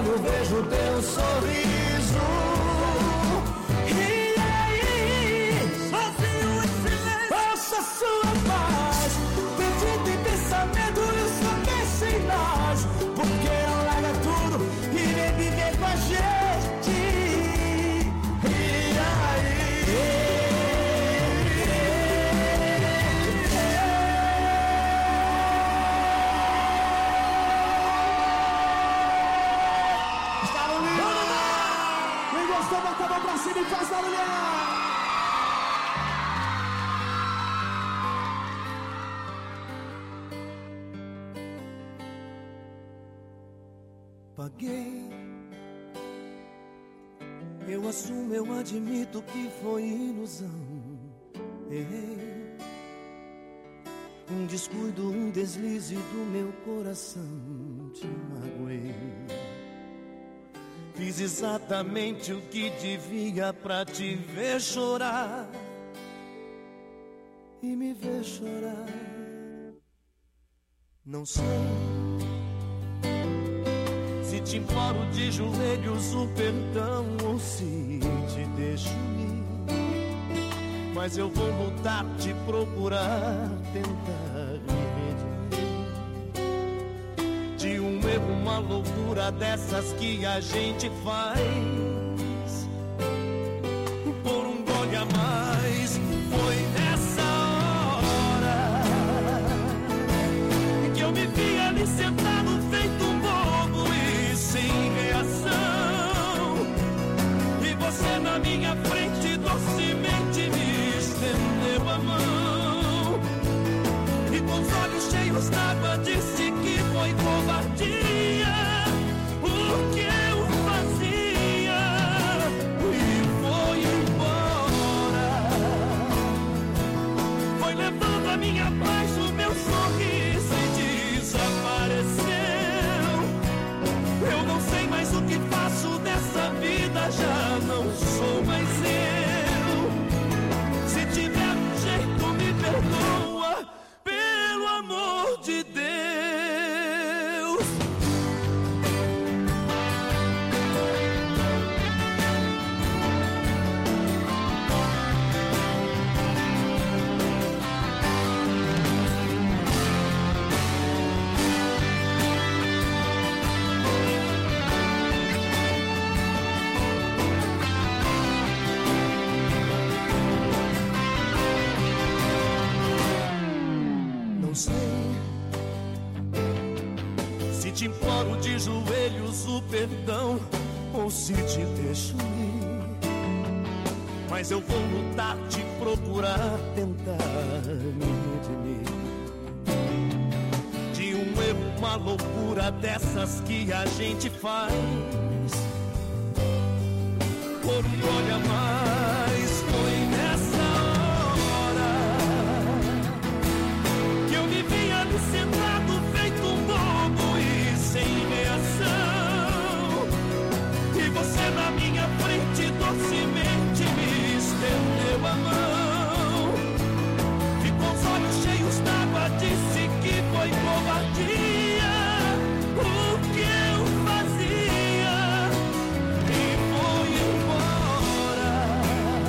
olho vejo teu sorriso. E aí, sozinho em silêncio, ouço a sua voz, perdido em pensamento, eu só penso em nós. Porque não larga tudo e vem viver com a gente. E aí, bota a mão pra cima e faz barulhão! Paguei, eu assumo, eu admito que foi ilusão. Errei, um descuido, um deslize do meu coração, te magoei. Fiz exatamente o que devia pra te ver chorar e me ver chorar. Não sei se te imploro de joelhos o perdão ou se te deixo ir, mas eu vou lutar, te procurar, tentar me redimir de um erro, uma loucura dessas que a gente faz por um gole a mais. Foi nessa hora que eu me vi ali sentado feito um bobo e sem reação, e você na minha frente docemente me estendeu a mão e com os olhos cheios d'água disse que foi covardia o que eu fazia e foi embora. Foi levando a minha paz, o meu sorriso e desapareceu. Eu não sei mais o que faço dessa vida, já não sou mais eu. Se tiver um jeito me perdoa, pelo amor de Deus. Não sei se te imploro de joelhos o perdão ou se te deixo ir, mas eu vou lutar, te procurar, tentar me redimir de um erro, uma loucura dessas que a gente faz por um gole a mais. Foi nessa sentado feito um bobo e sem reação, e você na minha frente docemente me estendeu a mão e com os olhos cheios d'água disse que foi covardia o que eu fazia e foi embora.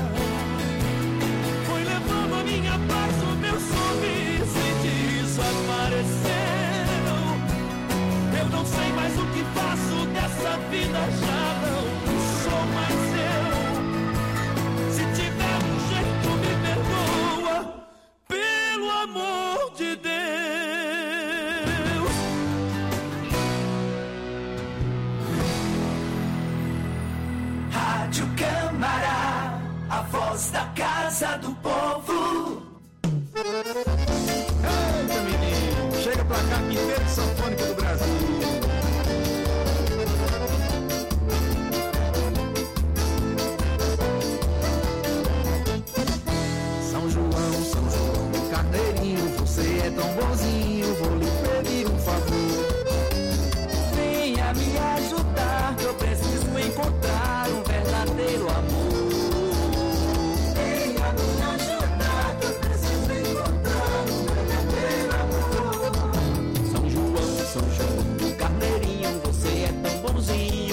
Foi levando a minha paz, o meu sorriso e desapareceu. Eu não sei mais o que faço dessa vida, já não sou mais eu. Se tiver um jeito me perdoa, pelo amor de Deus. Rádio Câmara, a voz da casa do povo. Eita, menino, chega pra cá, Quinteto Sinfônico do Brasil. São João do Carneirinho, você é tão bonzinho, vou lhe pedir um favor. Venha me ajudar, que eu preciso encontrar um verdadeiro amor. Venha me ajudar, que eu preciso encontrar um verdadeiro amor. São João do Carneirinho, você é tão bonzinho,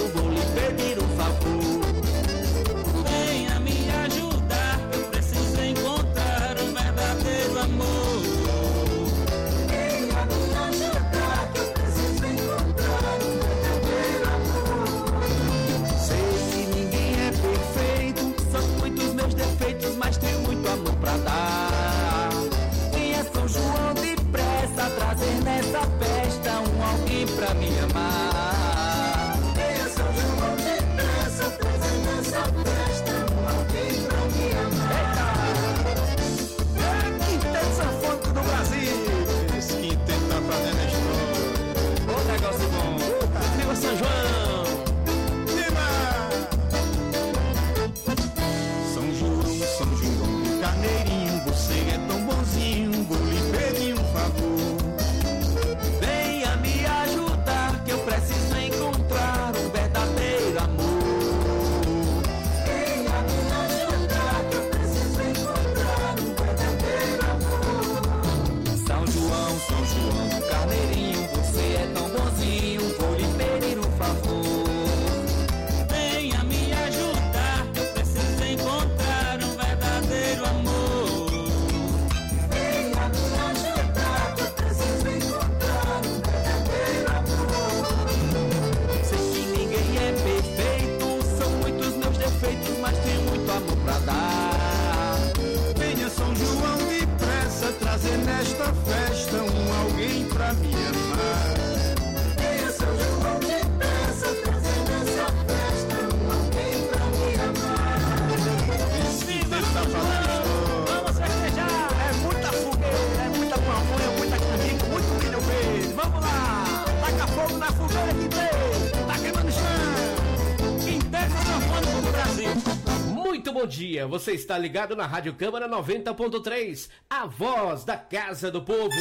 bom dia. Você está ligado na Rádio Câmara 90.3, a voz da Casa do Povo.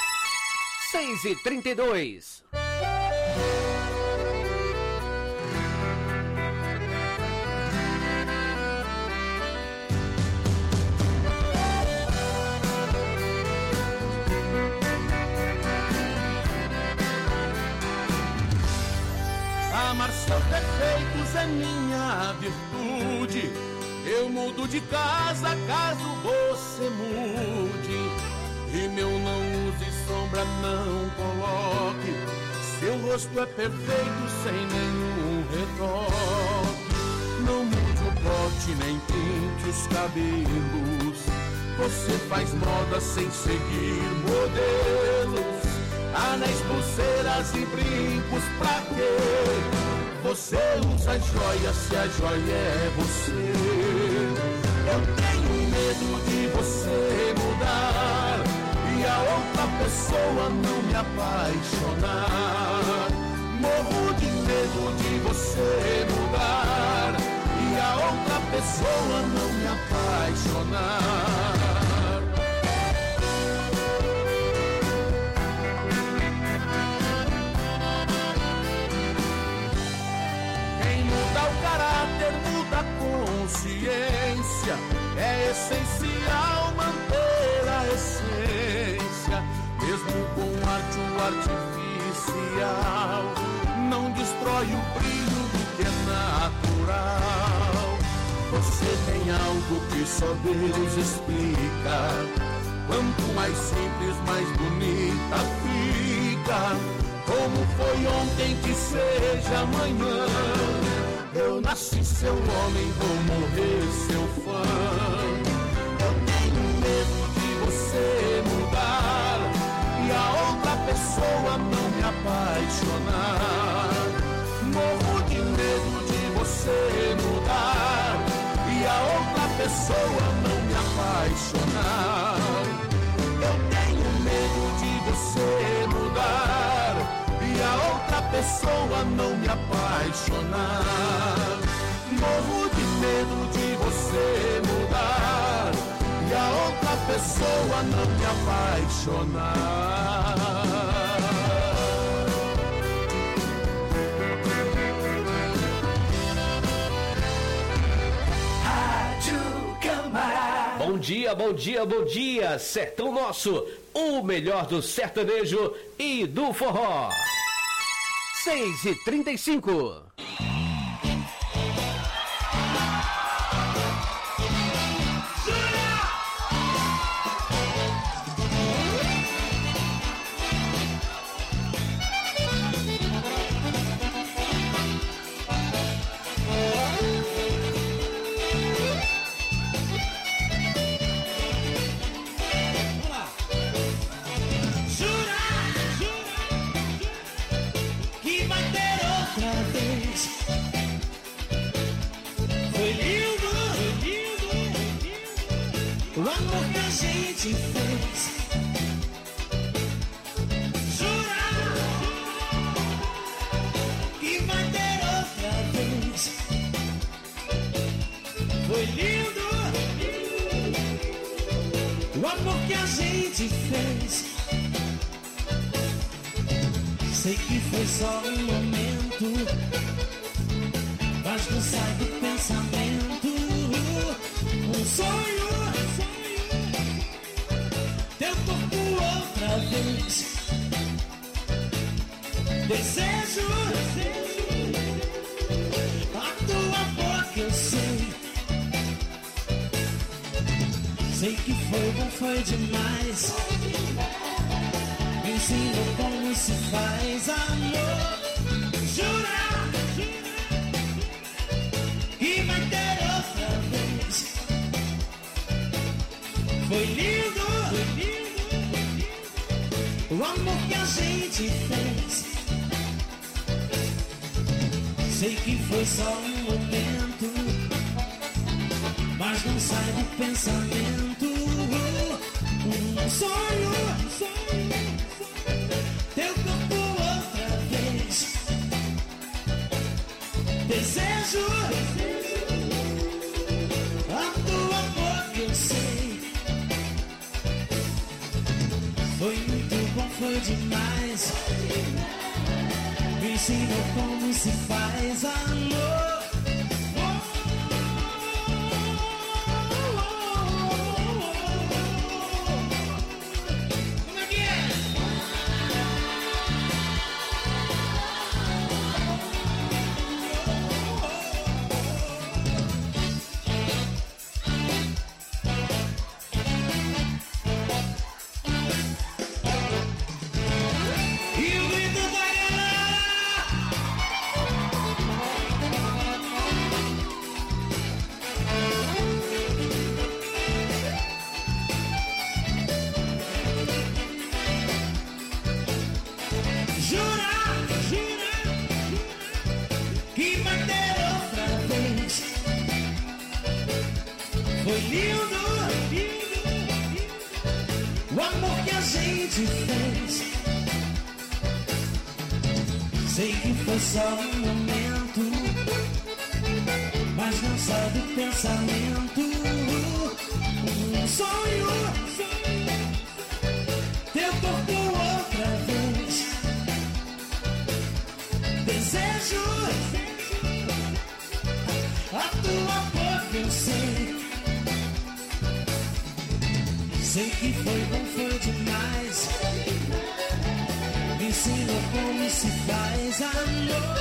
6h32. Amar seus defeitos é minha virtude. Eu mudo de casa caso você mude. E meu não use sombra, não coloque. Seu rosto é perfeito sem nenhum retoque. Não mude o corte nem pinte os cabelos. Você faz moda sem seguir modelos. Anéis, pulseiras e brincos pra quê? Você usa joia se a joia é você. Eu tenho medo de você mudar e a outra pessoa não me apaixonar. Morro de medo de você mudar e a outra pessoa não me apaixonar. Muda a consciência, é essencial manter a essência, mesmo com arte artificial, não destrói o brilho do que é natural. Você tem algo que só Deus explica, quanto mais simples, mais bonita fica. Como foi ontem que seja amanhã. Eu nasci seu homem, vou morrer seu fã. Eu tenho medo de você mudar e a outra pessoa não me apaixonar. Morro de medo de você mudar e a outra pessoa não me apaixonar. Eu tenho medo de você mudar e a outra pessoa não me apaixonar. Morro de medo de você mudar e a outra pessoa não me apaixonar. Rádio Câmara. Bom dia, bom dia, bom dia, Sertão Nosso, o melhor do sertanejo e do forró. 6h35. O amor que a gente fez. Jurar que vai ter outra vez. Foi lindo o amor que a gente fez. Sei que foi só um momento, mas não sai do pensamento. Um sonho, teu corpo outra vez. Desejo a tua boca, eu sei. Sei que foi bom, foi demais. Me ensinou como se faz amor. Jurar que vai ter outra vez. Foi lindo o amor que a gente fez. Sei que foi só um momento, mas não sai do pensamento. Um sonho, teu corpo outra vez. Desejo a demais. Me ensinou como se faz amor. Foi lindo, o amor que a gente fez. Sei que foi só um momento, mas não sai do pensamento. Um sonho, teu corpo outra vez. Desejo a tua boca, eu sei. Sei que foi bom, foi demais. Me ensinou como se faz amor.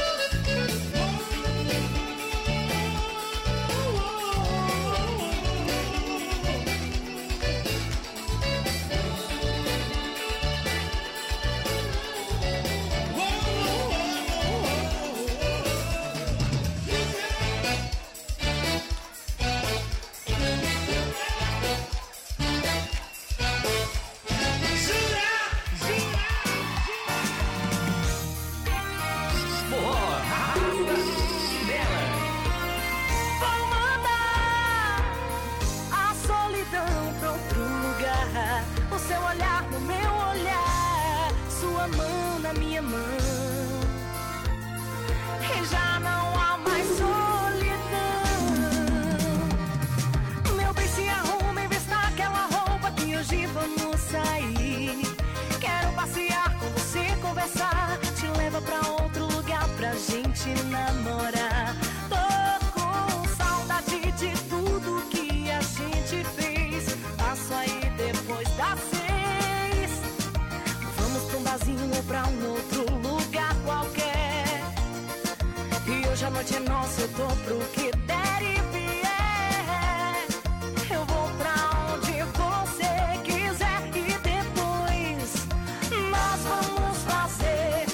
Namorar, tô com saudade de tudo que a gente fez. Passo aí depois das 6. Vamos pra um barzinho ou pra um outro lugar qualquer. E hoje a noite é nossa, eu tô pro que der e vier. Eu vou pra onde você quiser e depois nós vamos fazer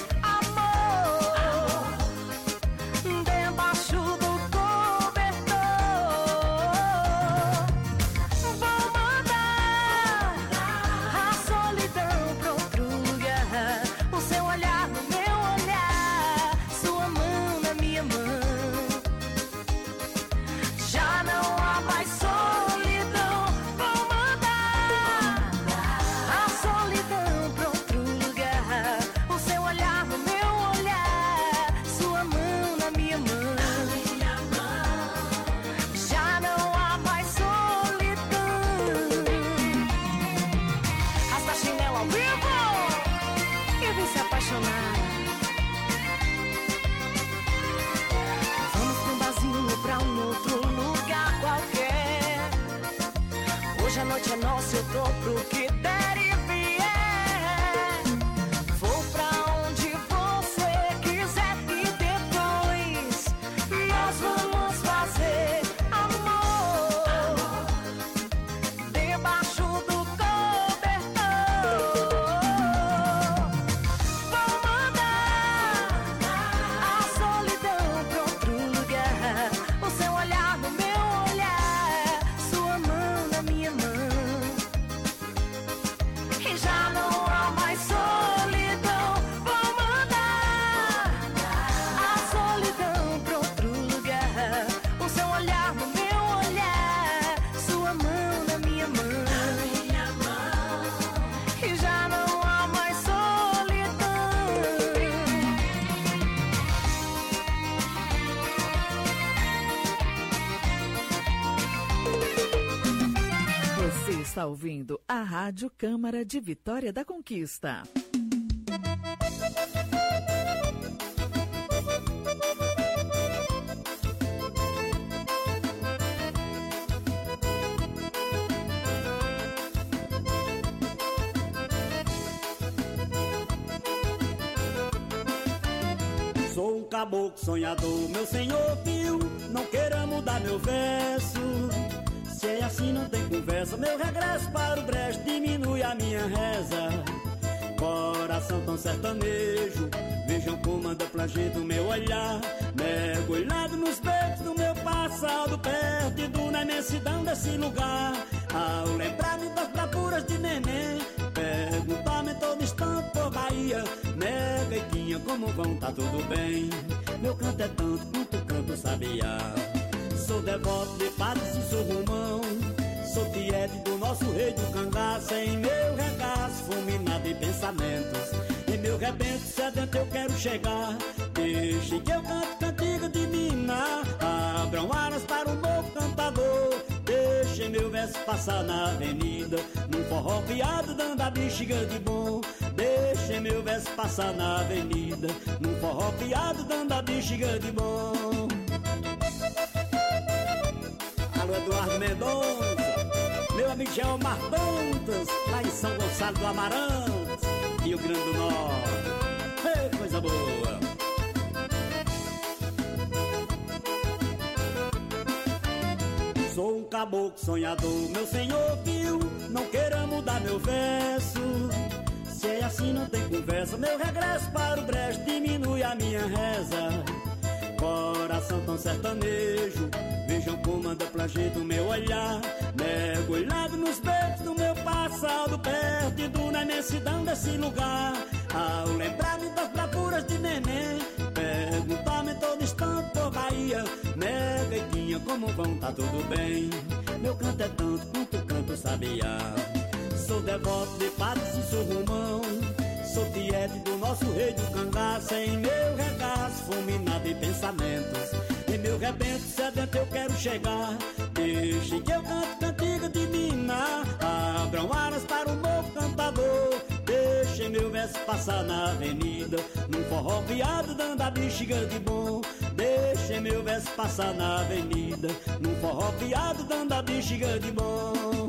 a noite é nossa, eu tô pro que der e vier. Vou pra onde você quiser e depois nós vamos fazer amor debaixo do cobertor. Vou mandar a solidão pra outro lugar. O seu olhar no meu olhar, sua mão na minha mão. E já não há mais solidão. Vou mandar a solidão pra outro lugar. O seu olhar no meu olhar, sua mão na minha mão. E já não há mais solidão. Você está ouvindo a Rádio Câmara de Vitória da Conquista. caboclo sonhador, meu senhor viu, não queira mudar meu verso. Se é assim não tem conversa, meu regresso para o brejo diminui a minha reza. Coração tão sertanejo, vejam como anda plangendo meu olhar. Mergulhado nos beijos do meu passado, perdido na imensidão desse lugar. Ao lembrar-me das bravuras de neném, perguntar-me todo instante por Bahia. Gaitinha, como vão, tá tudo bem? Meu canto é tanto quanto canto sabiá. Sou devoto de padres e sou romão, sou tiete do nosso rei do cangaço. Em meu regaço, fulminado de pensamentos, em meu rebento sedento eu quero chegar. Deixe que eu cante cantiga de mina, abram aras para um novo cantador. Deixe meu verso passar na avenida, num forró piado dando a bexiga de bom. Deixe meu verso passar na avenida, num forró piado dando a bexiga de bom. Alô, Eduardo Mendonça, meu amigo Gelmar Dantas, lá em São Gonçalo do Amarante, Rio Grande do Norte. Ei, coisa boa! Sou um caboclo sonhador, meu senhor viu, não queira mudar meu verso. Se é assim não tem conversa, meu regresso para o brejo diminui a minha reza. Coração tão sertanejo, vejam como anda plangendo meu olhar. Mergulhado nos beijos do meu passado, perdido na imensidão desse lugar. Ao lembrar-me das bravuras de neném, perguntar-me todo instante por Bahia. Gaitinha, como vão, tá tudo bem? Meu canto é tanto quanto canto sabiá. Sou devoto de padres e sou romão, sou tiete do nosso rei do cangaço. Em meu regaço, fulminado de pensamentos, em meu rebento sedento eu quero chegar. Deixe que eu cante cantiga de mina, abram aras para um novo cantador. Deixe meu verso passar na avenida, num forró piado dando a bexiga de bom. Deixe meu verso passar na avenida, num forró piado dando a bexiga de bom.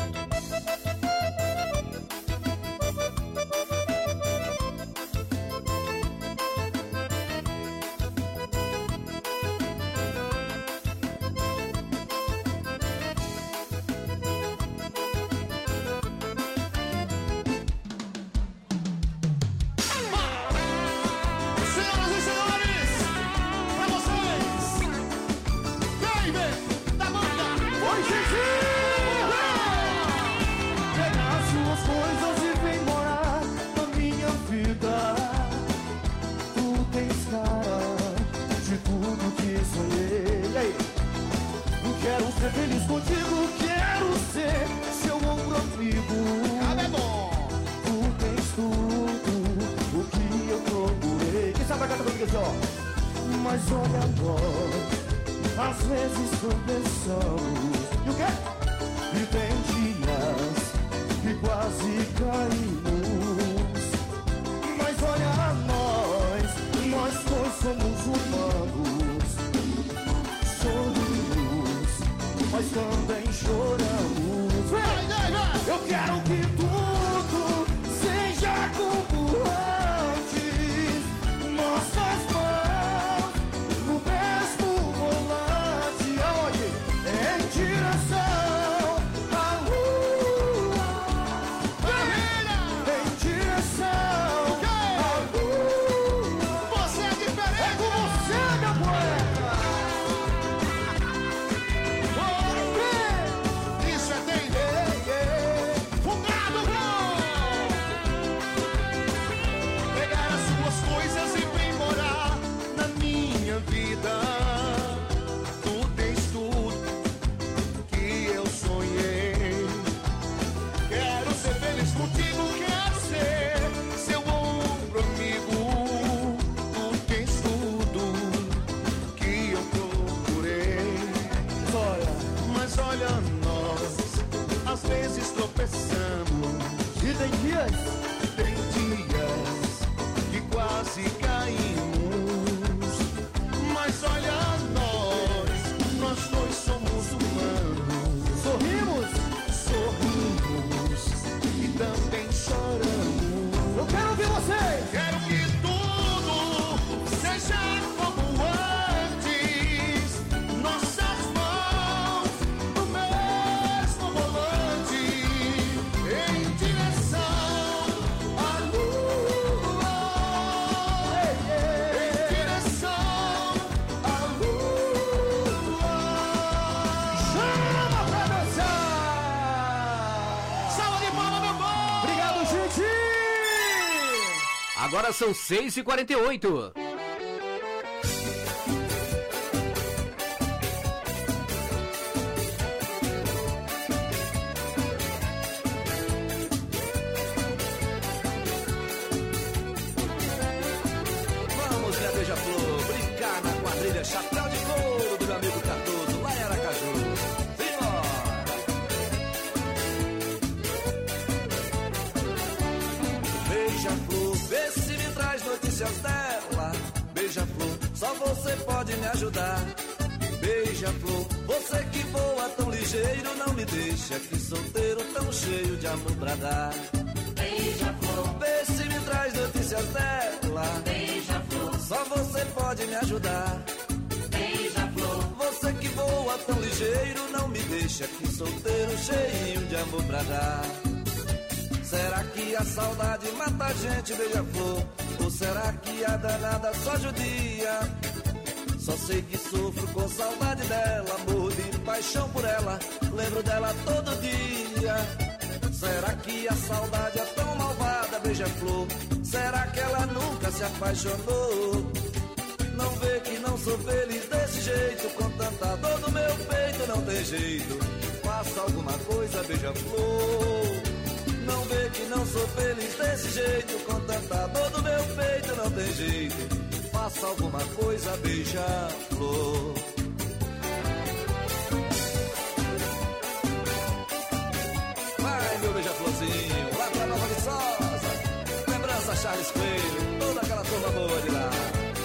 Feliz contigo, quero ser seu ombro amigo. Cada é bom. Tu tens tudo o que eu procurei. Quem sabe a carta comigo assim, ó? Mas olha nós, às vezes tropeçamos. E o quê? E tem dias que quase caímos. Mas olha nós dois somos humanos. Sorrimos, mas também choramos. Eu quero que tudo seja como antes. Nossas mãos no mesmo volante. Aonde? Em direção à lua. Em direção à lua. Você é diferente. É com você, minha poeta. Isso é David. Fugado, pegar as suas coisas e vem morar na minha vida. Tu tens tudo que eu sonhei. Quero ser feliz contigo, quero ser seu ombro amigo. Tu tens tudo que eu procurei. Mas olha nós, às vezes tropeçamos. E tem Tem dias que quase caímos. Mas olha Agora são 6h48. Vamos, minha beija-flor, brincar na quadrilha Chapéu de Couro do meu amigo Cardoso, lá em Aracaju. Beija-flor, vê se me traz notícias dela. Beija-flor, só você pode me ajudar. Beija-flor, você que voa tão ligeiro, não me deixa aqui solteiro, tão cheio de amor pra dar. Beija-flor, vê se me traz notícias dela. Beija-flor, só você pode me ajudar. Beija-flor, você que voa tão ligeiro, não me deixa aqui solteiro, cheio de amor pra dar. Será que a saudade mata a gente, beija-flor? Ou será que a danada só judia? Só sei que sofro com saudade dela, morro de paixão por ela, lembro dela todo dia. Será que a saudade é tão malvada, beija-flor? Será que ela nunca se apaixonou? Não vê que não sou feliz desse jeito, com tanta dor no meu peito, não tem jeito. Faça alguma coisa, beija-flor. Não vê que não sou feliz desse jeito, com tanta dor no meu peito, não tem jeito. Faça alguma coisa, beija-flor. Vai, meu beija-florzinho, lá pra Nova Viçosa. Lembrança Charles Coelho, toda aquela turma boa de lá.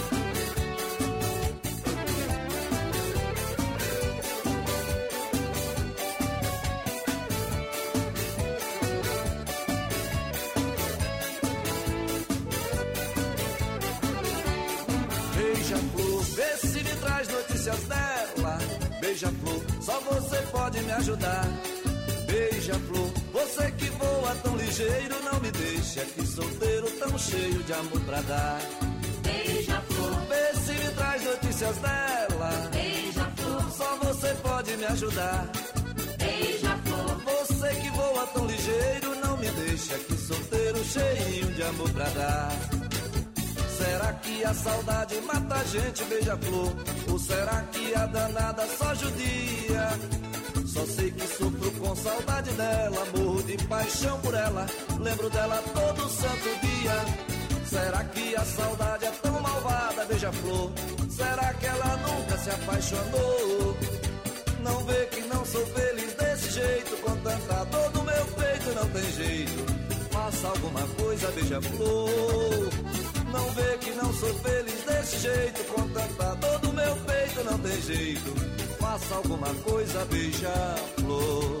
Beija-flor, vê se me traz notícias dela. Beija-flor, só você pode me ajudar. Beija-flor, você que voa tão ligeiro, não me deixa aqui solteiro, tão cheio de amor pra dar. Beija-flor, vê se me traz notícias dela. Beija-flor, só você pode me ajudar. Beija-flor, você que voa tão ligeiro, não me deixa aqui solteiro, cheio de amor pra dar. Será que a saudade mata a gente, beija-flor? Ou será que a danada só judia? Só sei que sofro com saudade dela, morro de paixão por ela, lembro dela todo santo dia. Será que a saudade é tão malvada, beija-flor? Será que ela nunca se apaixonou? Não vê que não sou feliz desse jeito, com tanta dor no meu peito, não tem jeito. Faça alguma coisa, beija-flor. Não vê que não sou feliz desse jeito, com tanta dor no meu peito, não tem jeito. Faça alguma coisa, beija-flor.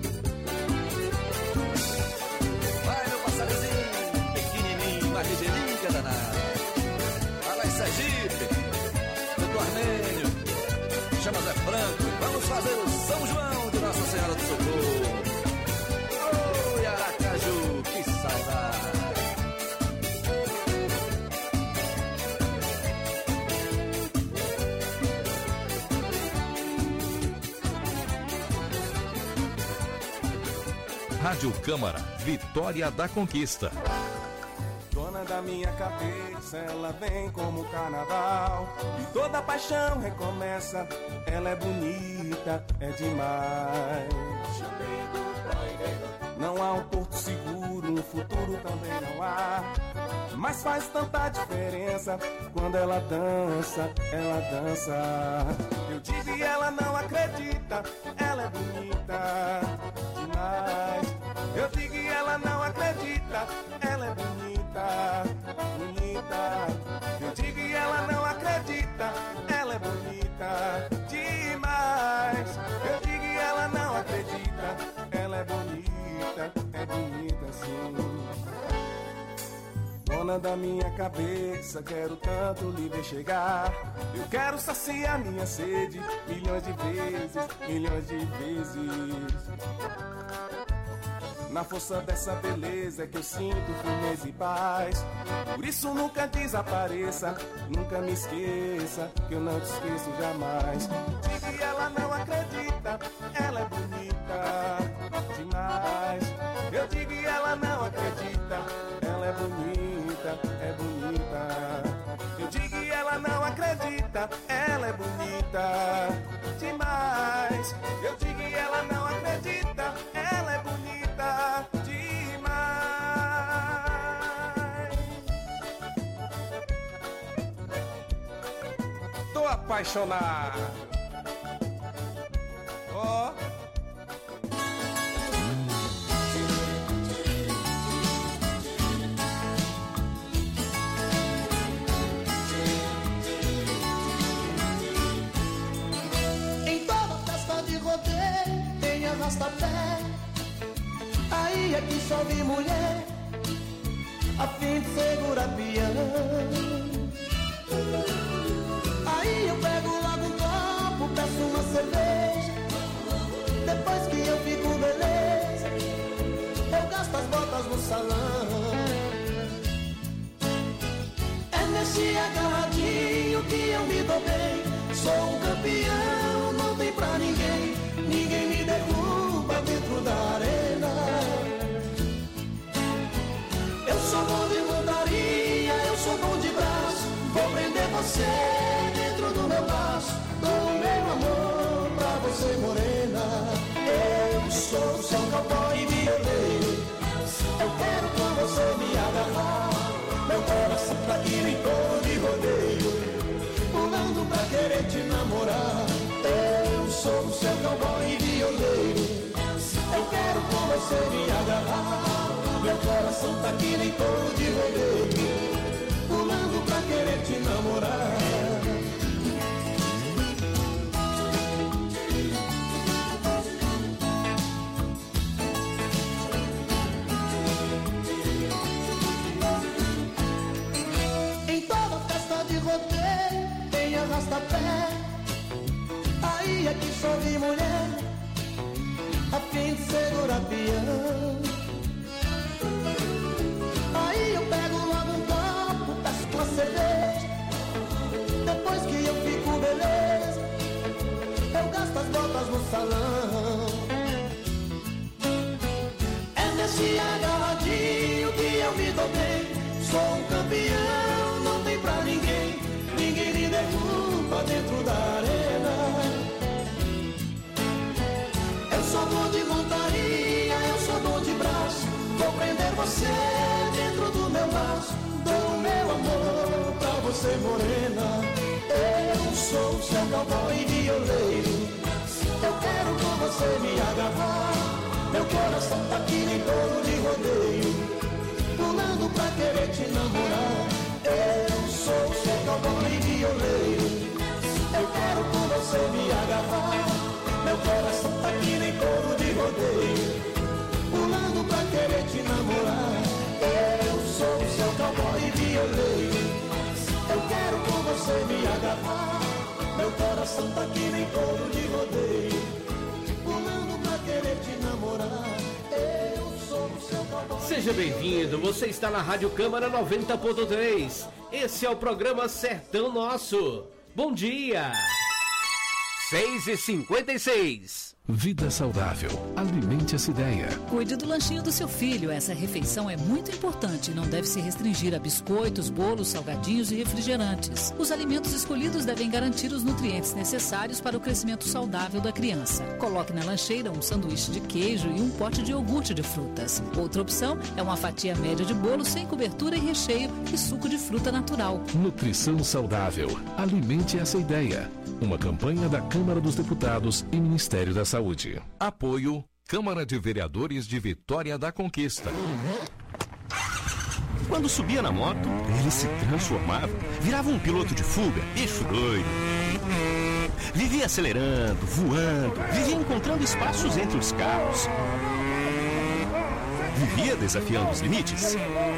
Vai, meu passarinho, pequenininho, mas ligeirinho que é danado. Vai lá em Sergipe, do Armênio, chama Zé Franco. Vamos fazer o São João de Nossa Senhora do Socorro. Oi, Aracaju, que saudade. Rádio Câmara, Vitória da Conquista. Dona da minha cabeça, ela vem como carnaval e toda paixão recomeça. Ela é bonita, é demais. Não há um porto seguro, um futuro também não há. Mas faz tanta diferença quando ela dança, ela dança. Eu digo e ela não acredita, ela é bonita demais. Eu digo e ela não acredita, ela é bonita, bonita. Eu digo e ela não acredita, ela é bonita demais. Eu digo e ela não acredita, ela é bonita sim. Dona da minha cabeça, quero tanto lhe ver chegar. Eu quero saciar minha sede milhões de vezes, milhões de vezes. Na força dessa beleza que eu sinto firmeza e paz. Por isso nunca desapareça, nunca me esqueça, que eu não te esqueço jamais. Diga e ela não acredita, ela é bonita demais. Eu digo e ela não acredita, ela é bonita, é bonita. acredita, ela é bonita demais. Eu digo e ela não acredita, ela é bonita demais. Tô apaixonado. Ó. Arrasta-pé, aí é que só vi mulher a fim de segurar pião. Aí eu pego logo um copo, peço uma cerveja. Depois que eu fico beleza, eu gasto as botas no salão. É nesse agarradinho que eu me dou bem. Sou um campeão, não tem pra ninguém. Ninguém me derruba dentro da arena. Eu sou bom de montaria, eu sou bom de braço. Vou prender você dentro do meu braço. Dou o meu amor pra você, morena. Eu sou o seu cowboy e violeiro. Eu quero com você me agarrar. Meu coração tá aqui nem todo de rodeio, pulando pra querer te namorar. Eu sou o seu cowboy e violeiro. Eu quero com você me agarrar. Meu coração tá aqui nem todo de rodeio, pulando pra querer te namorar. Em toda festa de rodeio tem arrasta-pé, aí é que só vi mulher a fim de segurar pião. Aí eu pego logo um copo, peço uma cerveja. Depois que eu fico beleza, eu gasto as botas no salão. É nesse agarradinho que eu me dou bem. Sou um campeão, não tem pra ninguém. Ninguém me derruba dentro da arena. Eu sou bom de montaria, eu sou bom de braço. Vou prender você dentro do meu laço. Dou o meu amor pra você, morena. Eu sou o seu cowboy e violeiro. Eu quero com você me agarrar. Meu coração tá aqui nem todo de rodeio, pulando pra querer te namorar. Eu sou o seu cowboy e violeiro. Eu quero com você me agarrar. Meu coração tá aqui nem todo de rodeio, pulando pra querer te namorar. Eu sou o seu cowboy e violeiro. Eu quero com você me agarrar. Meu coração tá aqui nem todo de rodeio, pulando pra querer te namorar. Eu sou o seu cowboy. Seja bem-vindo, você está na Rádio Câmara 90.3. Esse é o programa Sertão Nosso. Bom dia! 6h56. Vida saudável. Alimente essa ideia. Cuide do lanchinho do seu filho. Essa refeição é muito importante e não deve se restringir a biscoitos, bolos, salgadinhos e refrigerantes. Os alimentos escolhidos devem garantir os nutrientes necessários para o crescimento saudável da criança. Coloque na lancheira um sanduíche de queijo e um pote de iogurte de frutas. Outra opção é uma fatia média de bolo sem cobertura e recheio e suco de fruta natural. Nutrição saudável. Alimente essa ideia. Uma campanha da Câmara dos Deputados e Ministério da Saúde. Apoio Câmara de Vereadores de Vitória da Conquista. Quando subia na moto, ele se transformava, virava um piloto de fuga, bicho doido. Vivia acelerando, voando, vivia encontrando espaços entre os carros. Vivia desafiando os limites.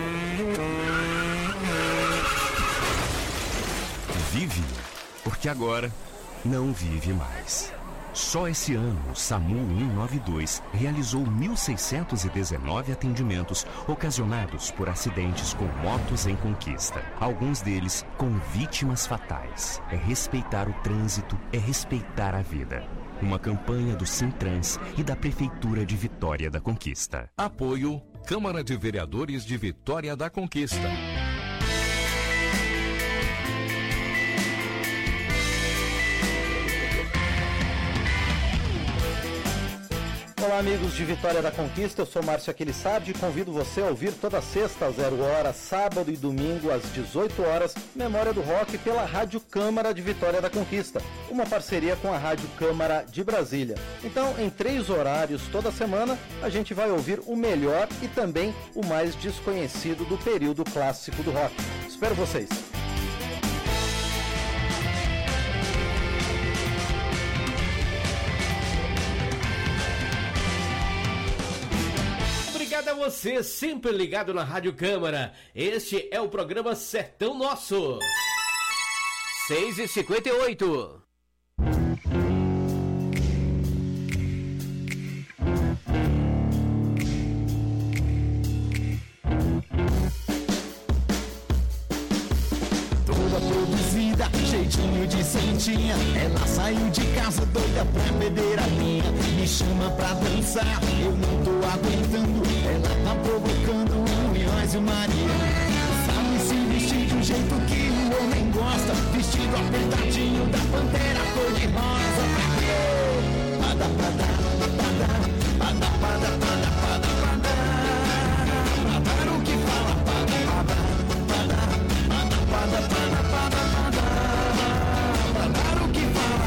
Vive, porque agora não vive mais. Só esse ano, o SAMU 192 realizou 1.619 atendimentos ocasionados por acidentes com motos em Conquista. Alguns deles com vítimas fatais. É respeitar o trânsito, é respeitar a vida. Uma campanha do Sintrans e da Prefeitura de Vitória da Conquista. Apoio Câmara de Vereadores de Vitória da Conquista. Olá, amigos de Vitória da Conquista, eu sou Márcio Aquilissardi e convido você a ouvir toda sexta às 0 horas, sábado e domingo às 18 horas, Memória do Rock pela Rádio Câmara de Vitória da Conquista, uma parceria com a Rádio Câmara de Brasília. Então, em 3 horários toda semana, a gente vai ouvir o melhor e também o mais desconhecido do período clássico do rock. Espero vocês! Obrigado a você, sempre ligado na Rádio Câmara. Este é o programa Sertão Nosso. 6h58. Toda produzida, jeitinho de santinha. Ela saiu de casa doida pra beber a linha. Me chama pra dançar, eu não tô aguentando. Ela tá provocando o Munhoz e o Maria. Sabe se vestir de um jeito que o homem gosta. Vestido apertadinho da pantera cor de rosa. Pra quê? Pada, pada, pada, pada, pada, pada, pada, pada. Pra dar o que fala, pada, pada, pada, pada, pada, pada, pada, pada. Pra dar o que fala,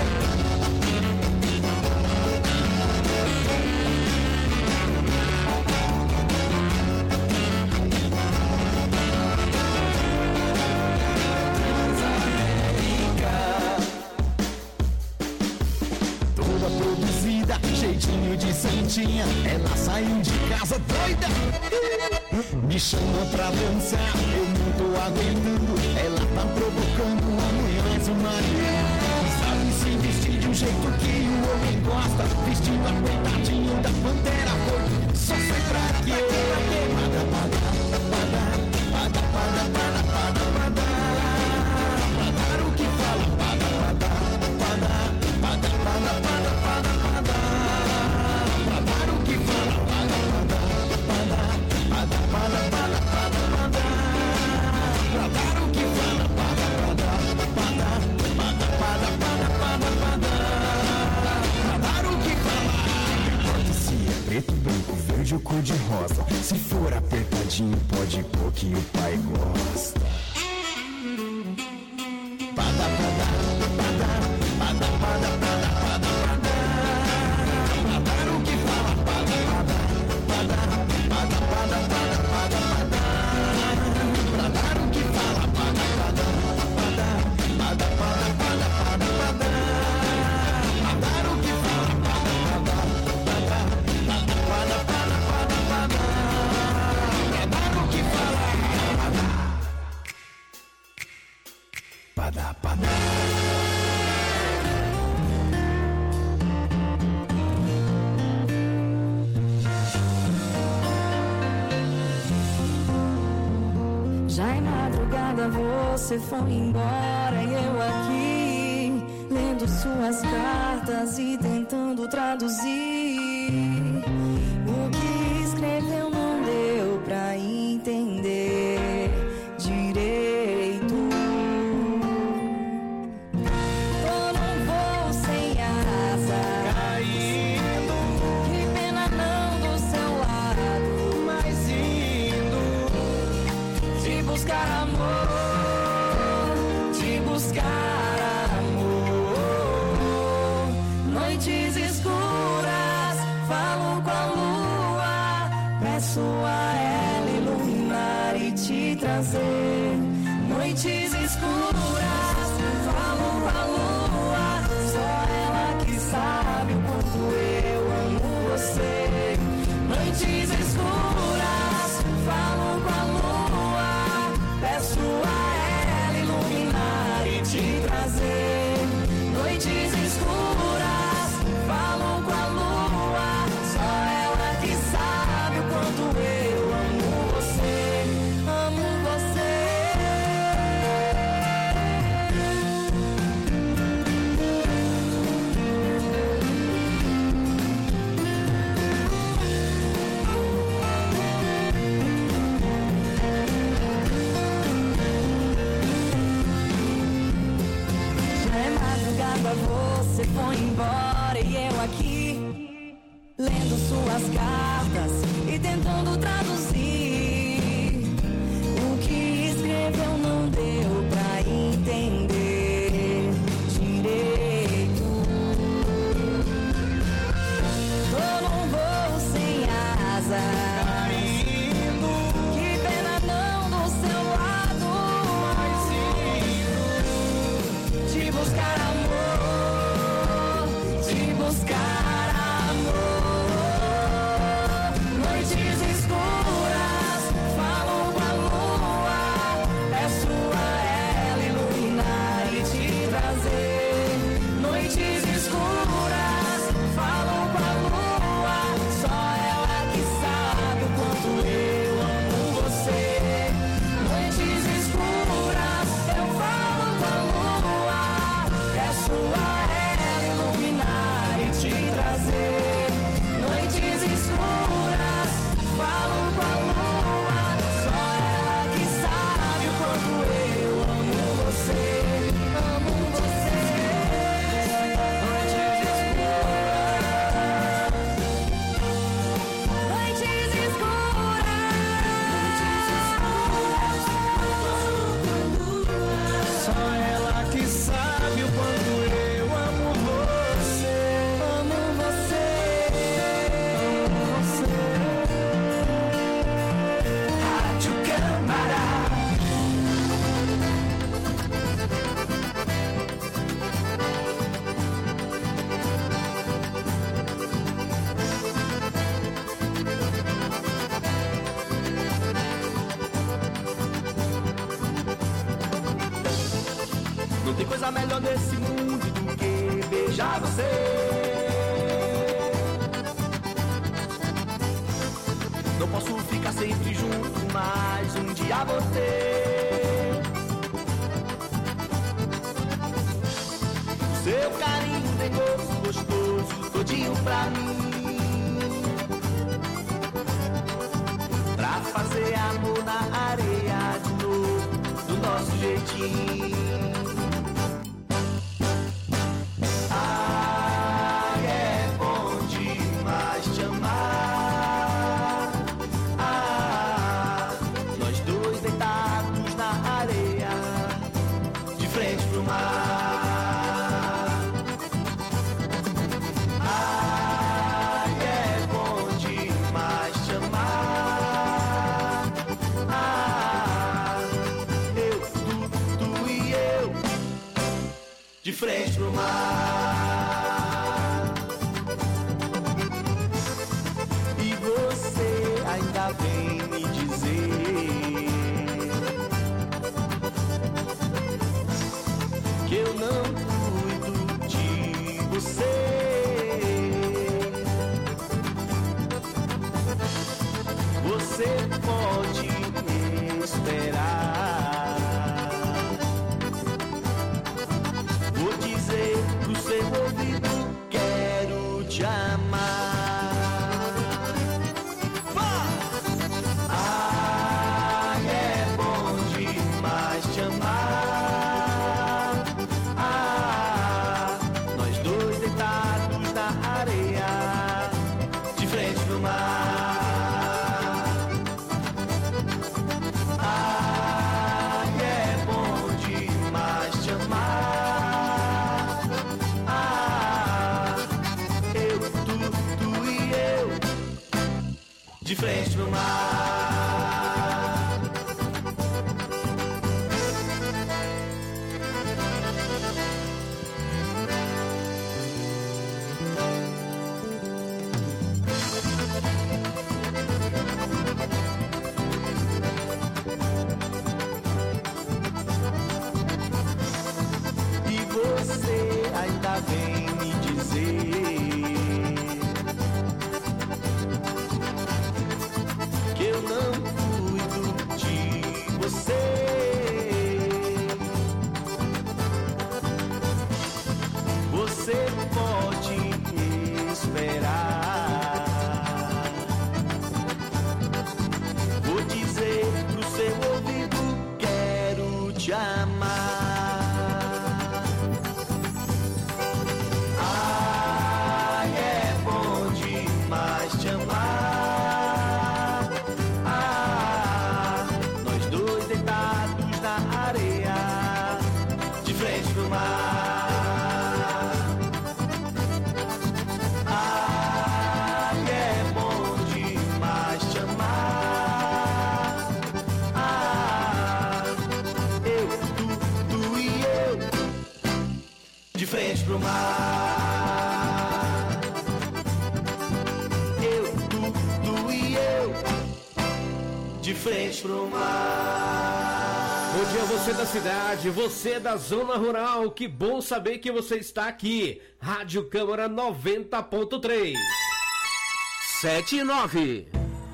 produzida, jeitinho de santinha. Ela saiu de casa doida, me chama pra dançar, eu não tô aguentando. Ela tá provocando a Munhoz e o Maria. Sabe se vestir de um jeito que o homem gosta. Vestido apertadinho da pantera cor. Só sei pra quê? Pada, pada, pada, pada, pada, pada, pada, pada. Pra dar o que fala, pada, pada, pada, pada, pada, pada, pada, pada. Pra dar o que fala, pada, pada, pada, pada, pada, pada, pada, pada. Pra dar o que fala, pada, pada, pada, pada, pada, pada, pada, pada. Pra dar o que fala. Não importa se é preto, branco, verde ou cor de rosa. Se for apertadinho, pode pôr que o pai gosta. Pada, pada, pada, pada, pada, pada, pada, pada. Pra dar o que fala, pada, pada, pada, pada, pada, pada, pada, pada. Pra dar o que fala, pada, pada, pada, pada, pada, pada, pada, pada. Pra dar o que fala, pada, pada, pada, pada, pada, pada, pada, pada. Pra dar o que fala, pada, pada. Já é madrugada, você foi embora e eu aqui lendo suas cartas e tentando traduzir. O que escreveu não deu pra entender direito. Tô num voo sem asa, caindo. Que pena não do seu lado, mas indo. De buscar amor, de buscar amor. Noites escuras, falo com a lua. Peço a ela iluminar e te trazer. Noites escuras, falo com a lua. Só ela que sabe o quanto eu amo você. Noites escuras, falo com a lua. Peço a ela iluminar e te trazer. Noites escuras, falo com a lua. Só ela que sabe o quanto eu amo você. Amo você. Já é madrugada, você foi embora e eu aqui lendo suas cartas e tentando traduzir. O que escreveu não deu pra entender direito. Tô num voo sem asa. Melhor nesse mundo do que beijar você. Não posso ficar sempre junto, mas um dia vou ter. Seu carinho tem gosto gostoso, todinho pra mim. Pra fazer amor na areia de novo, do nosso jeitinho. De frente pro mar. E você ainda vem me dizer que eu não cuido de você. Você pode me esperar. Pro seu ouvido, quero te amar. Ah, é bom demais te amar. Ah, nós dois deitados na areia, de frente pro mar. Ah, é bom demais te amar. De frente pro mar. E você ainda vem me dizer que eu não cuido de você. Você pode esperar. Vou dizer pro seu ouvido, quero te amar. Ah, é bom demais. de frente pro mar. Eu, tu e eu, de frente pro mar. Bom dia, você da cidade, você da zona rural, que bom saber que você está aqui. Rádio Câmara 90.3. 7 e 9.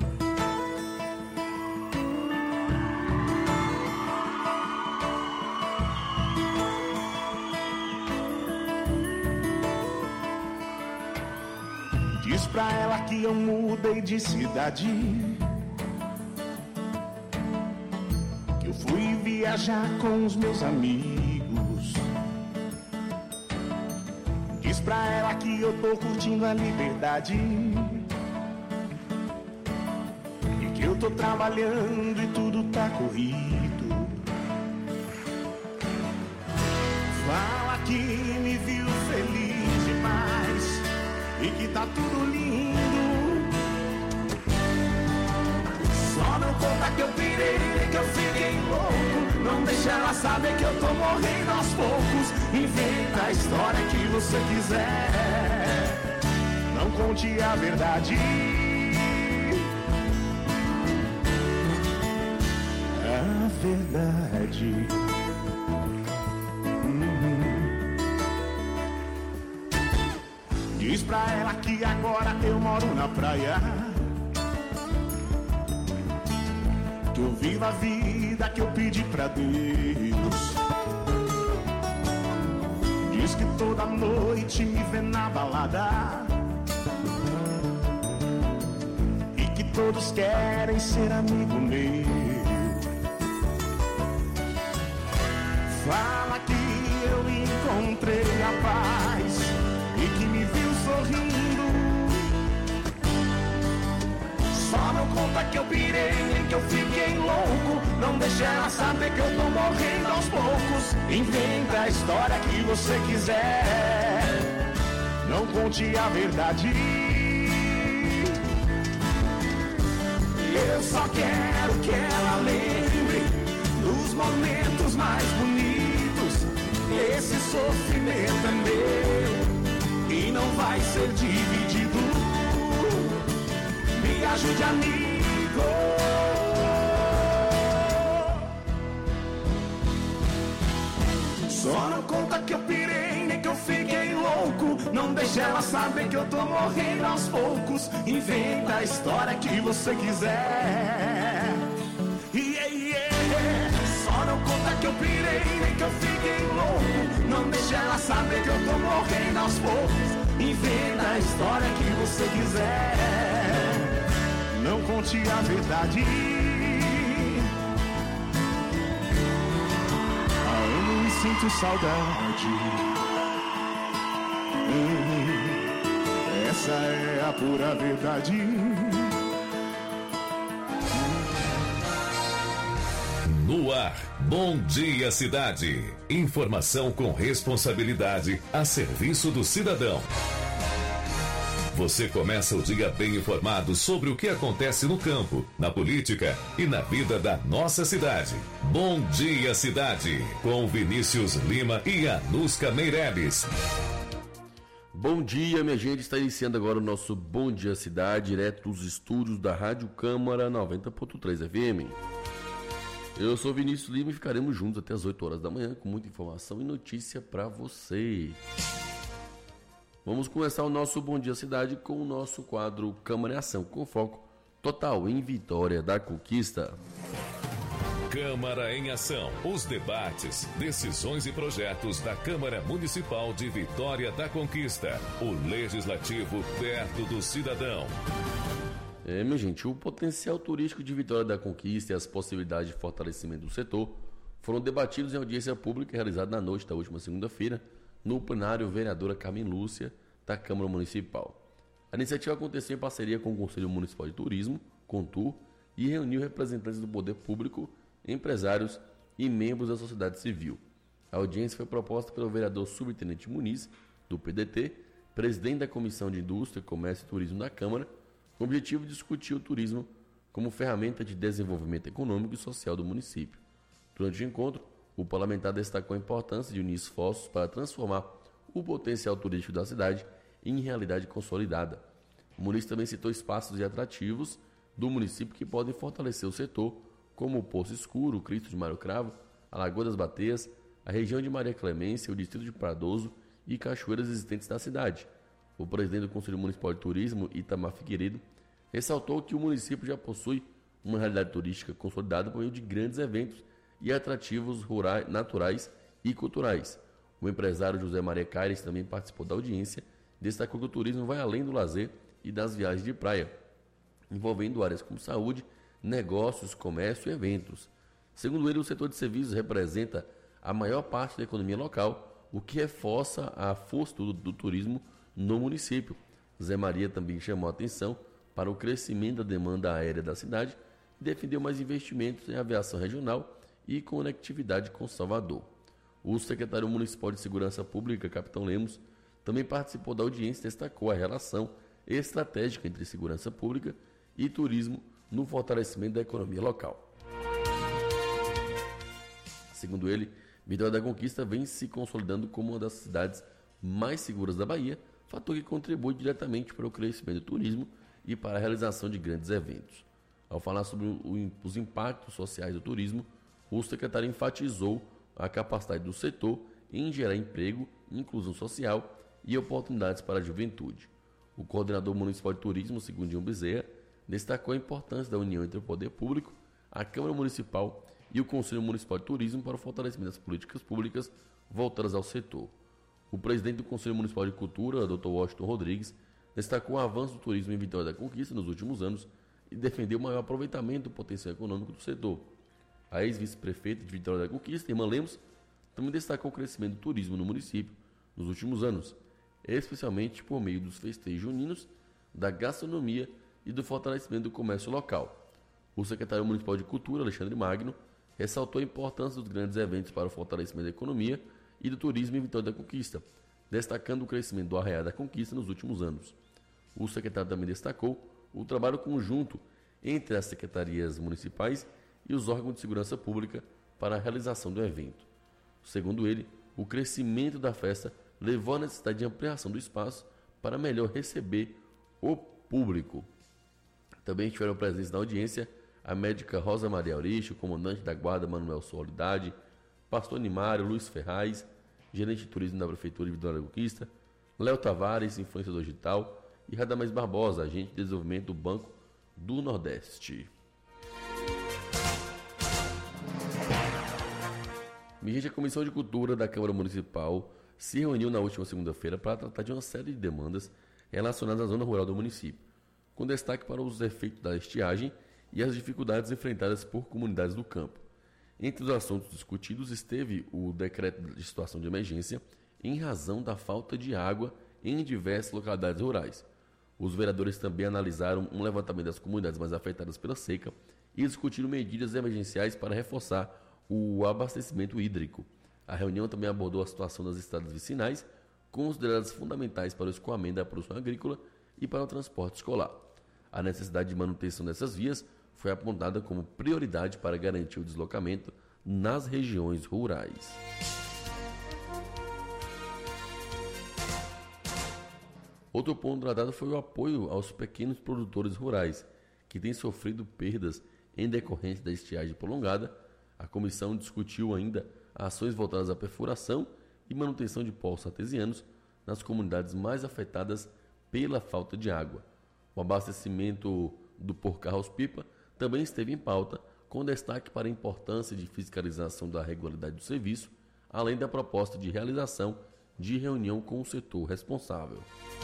Diz pra ela que eu mudei de cidade, que eu fui viajar com os meus amigos. Diz pra ela que eu tô curtindo a liberdade e que eu tô trabalhando e tudo tá corrido. Fala que me viu feliz demais e que tá tudo lindo. Só não conta que eu pirei, que eu fiquei louco. Não deixa ela saber que eu tô morrendo aos poucos. Inventa a história que você quiser, não conte a verdade. A verdade. Diz pra ela que agora eu moro na praia, que eu vivo a vida que eu pedi pra Deus. Diz que toda noite me vê na balada e que todos querem ser amigo meu. Fala que eu encontrei a paz e que me viu sorrindo. Só não conta que eu pirei, nem que eu fiquei louco. Não deixa ela saber que eu tô morrendo aos poucos. Inventa a história que você quiser, não conte a verdade. Eu só quero que ela lembre dos momentos mais bonitos. Esse sofrimento é meu e não vai ser dividido. Me ajude, amigo. Só não conta que eu pirei, nem que eu fiquei louco. Não deixa ela saber que eu tô morrendo aos poucos. Inventa a história que você quiser. Yeah, yeah. Só não conta que eu pirei, nem que eu fiquei louco. Não deixa ela saber que eu tô morrendo aos poucos. Inventa a história que você quiser, não conte a verdade. Eu não sinto saudade. Essa é a pura verdade. No ar, Bom Dia Cidade. Informação com responsabilidade a serviço do cidadão. Você começa o dia bem informado sobre o que acontece no campo, na política e na vida da nossa cidade. Bom Dia Cidade, com Vinícius Lima e Anuska Meireles. Bom dia, minha gente. Está iniciando agora o nosso Bom Dia Cidade, direto dos estúdios da Rádio Câmara 90.3 FM. Eu sou Vinícius Lima e ficaremos juntos até as 8 horas da manhã com muita informação e notícia para você. Vamos começar o nosso Bom Dia Cidade com o nosso quadro Câmara em Ação, com foco total em Vitória da Conquista. Câmara em Ação. Os debates, decisões e projetos da Câmara Municipal de Vitória da Conquista. O Legislativo perto do cidadão. Minha gente, o potencial turístico de Vitória da Conquista e as possibilidades de fortalecimento do setor foram debatidos em audiência pública realizada na noite da última segunda-feira no plenário vereadora Carmen Lúcia da Câmara Municipal. A iniciativa aconteceu em parceria com o Conselho Municipal de Turismo, Contur, e reuniu representantes do poder público, empresários e membros da sociedade civil. A audiência foi proposta pelo vereador Subtenente Muniz, do PDT, presidente da Comissão de Indústria, Comércio e Turismo da Câmara, com o objetivo de discutir o turismo como ferramenta de desenvolvimento econômico e social do município. Durante o encontro, o parlamentar destacou a importância de unir esforços para transformar o potencial turístico da cidade em realidade consolidada. O município também citou espaços e atrativos do município que podem fortalecer o setor, como o Poço Escuro, o Cristo de Mário Cravo, a Lagoa das Bateias, a região de Maria Clemência, o distrito de Pradoso e cachoeiras existentes na cidade. O presidente do Conselho Municipal de Turismo, Itamar Figueiredo, ressaltou que o município já possui uma realidade turística consolidada por meio de grandes eventos e atrativos rurais, naturais e culturais. O empresário José Maria Caires também participou da audiência, destacou que o turismo vai além do lazer e das viagens de praia, envolvendo áreas como saúde, negócios, comércio e eventos. Segundo ele, o setor de serviços representa a maior parte da economia local, o que reforça a força do turismo no município. Zé Maria também chamou a atenção para o crescimento da demanda aérea da cidade e defendeu mais investimentos em aviação regional e conectividade com Salvador. O secretário municipal de Segurança Pública, Capitão Lemos, também participou da audiência e destacou a relação estratégica entre segurança pública e turismo no fortalecimento da economia local. Segundo ele, Vitória da Conquista vem se consolidando como uma das cidades mais seguras da Bahia, fator que contribui diretamente para o crescimento do turismo e para a realização de grandes eventos. Ao falar sobre os impactos sociais do turismo, o secretário enfatizou a capacidade do setor em gerar emprego, inclusão social e oportunidades para a juventude. O coordenador municipal de turismo, Segundinho Bezerra, destacou a importância da união entre o poder público, a Câmara Municipal e o Conselho Municipal de Turismo para o fortalecimento das políticas públicas voltadas ao setor. O presidente do Conselho Municipal de Cultura, Dr. Washington Rodrigues, destacou o avanço do turismo em Vitória da Conquista nos últimos anos e defendeu o maior aproveitamento do potencial econômico do setor. A ex-vice-prefeita de Vitória da Conquista, Irmã Lemos, também destacou o crescimento do turismo no município nos últimos anos, especialmente por meio dos festejos juninos, da gastronomia e do fortalecimento do comércio local. O secretário municipal de Cultura, Alexandre Magno, ressaltou a importância dos grandes eventos para o fortalecimento da economia e do turismo em Vitória da Conquista, destacando o crescimento do Arraial da Conquista nos últimos anos. O secretário também destacou o trabalho conjunto entre as secretarias municipais e os órgãos de segurança pública para a realização do evento. Segundo ele, o crescimento da festa levou à necessidade de ampliação do espaço para melhor receber o público. Também estiveram presentes na audiência a médica Rosa Maria Aurich, o comandante da Guarda Manuel Soledade, pastor Nimário, Luiz Ferraz, gerente de turismo da Prefeitura de Vitória da Conquista, Léo Tavares, influenciador digital, e Radamés Barbosa, agente de desenvolvimento do Banco do Nordeste. A Comissão de Cultura da Câmara Municipal se reuniu na última segunda-feira para tratar de uma série de demandas relacionadas à zona rural do município, com destaque para os efeitos da estiagem e as dificuldades enfrentadas por comunidades do campo. Entre os assuntos discutidos esteve o decreto de situação de emergência em razão da falta de água em diversas localidades rurais. Os vereadores também analisaram um levantamento das comunidades mais afetadas pela seca e discutiram medidas emergenciais para reforçar o abastecimento hídrico. A reunião também abordou a situação das estradas vicinais, consideradas fundamentais para o escoamento da produção agrícola e para o transporte escolar. A necessidade de manutenção dessas vias foi apontada como prioridade para garantir o deslocamento nas regiões rurais. Outro ponto tratado foi o apoio aos pequenos produtores rurais, que têm sofrido perdas em decorrência da estiagem prolongada. A comissão discutiu ainda ações voltadas à perfuração e manutenção de poços artesianos nas comunidades mais afetadas pela falta de água. O abastecimento do por carros-pipa também esteve em pauta, com destaque para a importância de fiscalização da regularidade do serviço, além da proposta de realização de reunião com o setor responsável.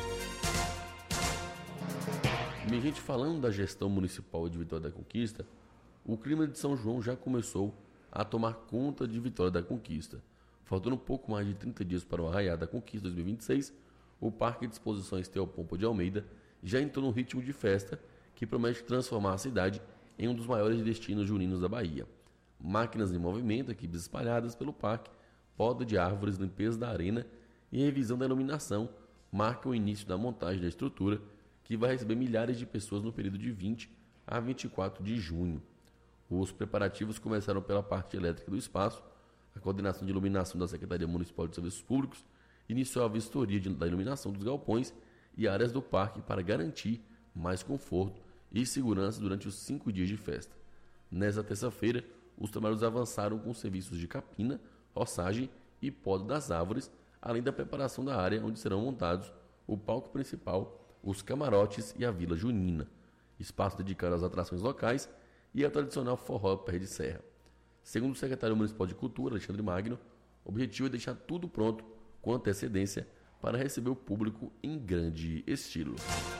Minha gente, falando da gestão municipal de Vitória da Conquista, o clima de São João já começou a tomar conta de Vitória da Conquista. Faltando um pouco mais de 30 dias para o Arraial da Conquista 2026, o Parque de Exposições Teopompo de Almeida já entrou no ritmo de festa que promete transformar a cidade em um dos maiores destinos juninos da Bahia. Máquinas em movimento, equipes espalhadas pelo parque, poda de árvores, limpeza da arena e revisão da iluminação marcam o início da montagem da estrutura, que vai receber milhares de pessoas no período de 20 a 24 de junho. Os preparativos começaram pela parte elétrica do espaço, a coordenação de iluminação da Secretaria Municipal de Serviços Públicos iniciou a vistoria da iluminação dos galpões e áreas do parque para garantir mais conforto e segurança durante os 5 dias de festa. Nesta terça-feira, os trabalhos avançaram com serviços de capina, roçagem e poda das árvores, além da preparação da área onde serão montados o palco principal, os camarotes e a Vila Junina, espaço dedicado às atrações locais e ao tradicional forró pé de serra. Segundo o secretário municipal de Cultura, Alexandre Magno, o objetivo é deixar tudo pronto com antecedência para receber o público em grande estilo.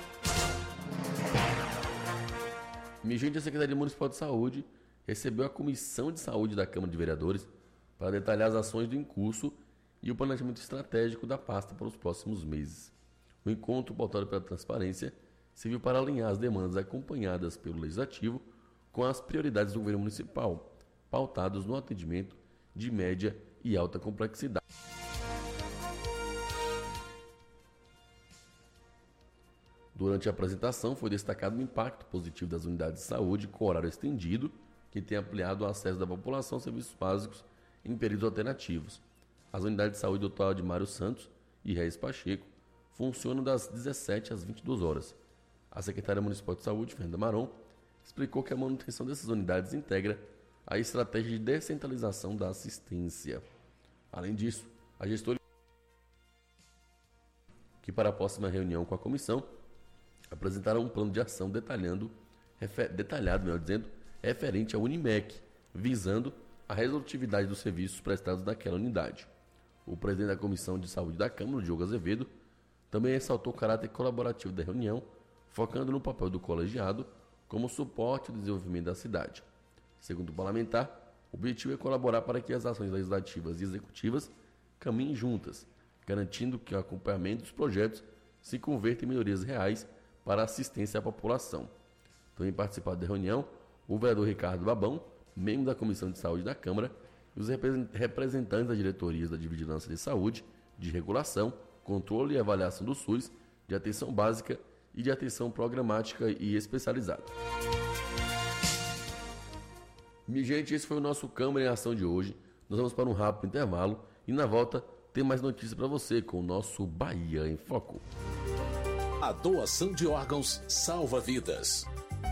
Gente, a Secretaria Municipal de Saúde recebeu a Comissão de Saúde da Câmara de Vereadores para detalhar as ações do encurso e o planejamento estratégico da pasta para os próximos meses. O encontro, pautado pela transparência, serviu para alinhar as demandas acompanhadas pelo Legislativo com as prioridades do governo municipal, pautados no atendimento de média e alta complexidade. Durante a apresentação, foi destacado o impacto positivo das unidades de saúde com horário estendido, que tem ampliado o acesso da população a serviços básicos em períodos alternativos. As unidades de saúde do de Mário Santos e Reis Pacheco funcionam das 17 às 22 horas. A secretária municipal de saúde, Fernanda Maron, explicou que a manutenção dessas unidades integra a estratégia de descentralização da assistência. Além disso, a gestora que para a próxima reunião com a comissão apresentaram um plano de ação detalhado, referente ao Unimec, visando a resolutividade dos serviços prestados naquela unidade. O presidente da Comissão de Saúde da Câmara, Diogo Azevedo, também ressaltou o caráter colaborativo da reunião, focando no papel do colegiado como suporte ao desenvolvimento da cidade. Segundo o parlamentar, o objetivo é colaborar para que as ações legislativas e executivas caminhem juntas, garantindo que o acompanhamento dos projetos se converta em melhorias reais para a assistência à população. Também participaram da reunião o vereador Ricardo Babão, membro da Comissão de Saúde da Câmara, e os representantes das diretorias da de Vigilância de Saúde, de Regulação, Controle e Avaliação do SUS, de Atenção Básica e de Atenção Programática e Especializada. Minha gente, esse foi o nosso Câmara em Ação de hoje. Nós vamos para um rápido intervalo e na volta tem mais notícias para você com o nosso Bahia em Foco. A doação de órgãos salva vidas.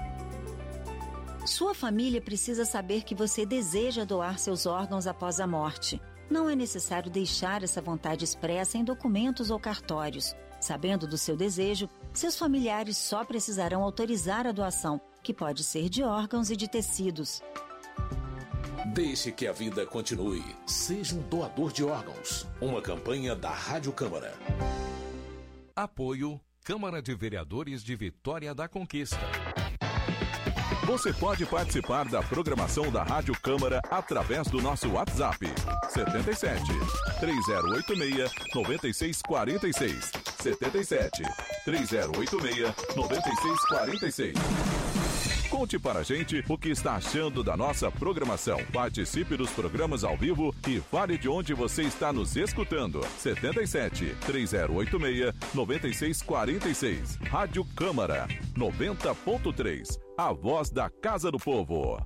Sua família precisa saber que você deseja doar seus órgãos após a morte. Não é necessário deixar essa vontade expressa em documentos ou cartórios. Sabendo do seu desejo, seus familiares só precisarão autorizar a doação, que pode ser de órgãos e de tecidos. Deixe que a vida continue. Seja um doador de órgãos. Uma campanha da Rádio Câmara. Apoio Câmara de Vereadores de Vitória da Conquista. Você pode participar da programação da Rádio Câmara através do nosso WhatsApp 77 3086 9646 77 3086 9646. Conte para a gente o que está achando da nossa programação. Participe dos programas ao vivo e fale de onde você está nos escutando. 77 3086 9646. Rádio Câmara 90.3. A voz da Casa do Povo.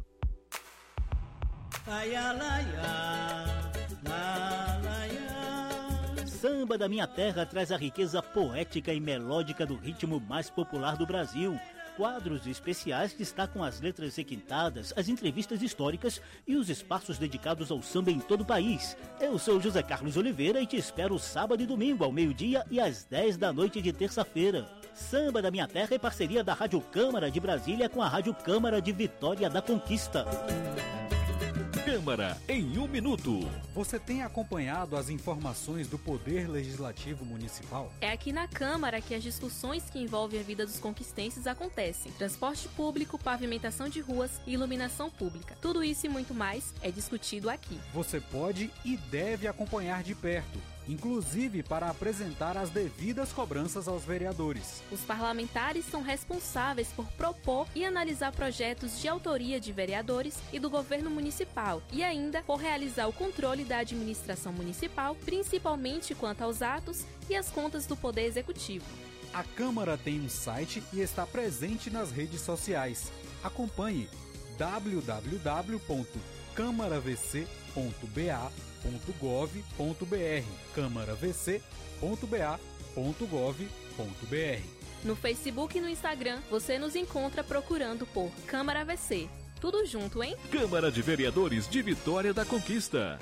Samba da Minha Terra traz a riqueza poética e melódica do ritmo mais popular do Brasil. Quadros especiais destacam as letras requintadas, as entrevistas históricas e os espaços dedicados ao samba em todo o país. Eu sou José Carlos Oliveira e te espero sábado e domingo ao meio-dia e às 10 da noite de terça-feira. Samba da Minha Terra é parceria da Rádio Câmara de Brasília com a Rádio Câmara de Vitória da Conquista. Câmara em 1 minuto. Você tem acompanhado as informações do Poder Legislativo Municipal? É aqui na Câmara que as discussões que envolvem a vida dos conquistenses acontecem. Transporte público, pavimentação de ruas e iluminação pública. Tudo isso e muito mais é discutido aqui. Você pode e deve acompanhar de perto, inclusive para apresentar as devidas cobranças aos vereadores. Os parlamentares são responsáveis por propor e analisar projetos de autoria de vereadores e do governo municipal e ainda por realizar o controle da administração municipal, principalmente quanto aos atos e as contas do Poder Executivo. A Câmara tem um site e está presente nas redes sociais. Acompanhe www.câmaravc.ba câmaravc.ba.gov.br. No Facebook e no Instagram, você nos encontra procurando por Câmara VC. Tudo junto, hein? Câmara de Vereadores de Vitória da Conquista.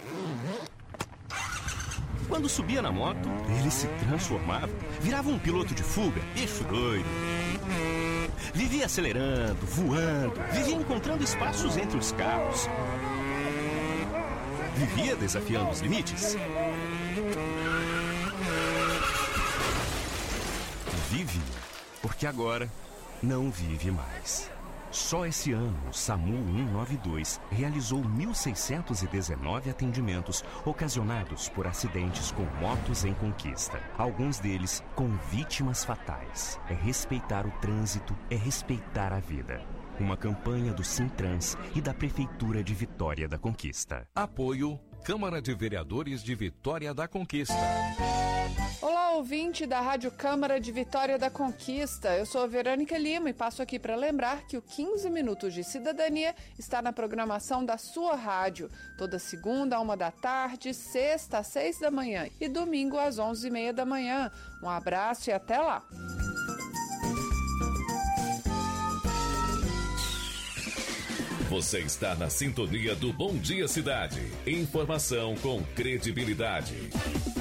Quando subia na moto, ele se transformava, virava um piloto de fuga, bicho doido. Vivia acelerando, voando, vivia encontrando espaços entre os carros. Vivia desafiando os limites. Vive, porque agora não vive mais. Só esse ano, o SAMU 192 realizou 1.619 atendimentos ocasionados por acidentes com motos em conquista. Alguns deles com vítimas fatais. É respeitar o trânsito, é respeitar a vida. Uma campanha do Sintrans e da Prefeitura de Vitória da Conquista. Apoio Câmara de Vereadores de Vitória da Conquista. Olá, ouvinte da Rádio Câmara de Vitória da Conquista. Eu sou a Verônica Lima e passo aqui para lembrar que o 15 Minutos de Cidadania está na programação da sua rádio. Toda segunda, à 13h, sexta, às 6 da manhã e domingo, às 11h30 da manhã. Um abraço e até lá. Você está na sintonia do Bom Dia Cidade. Informação com credibilidade.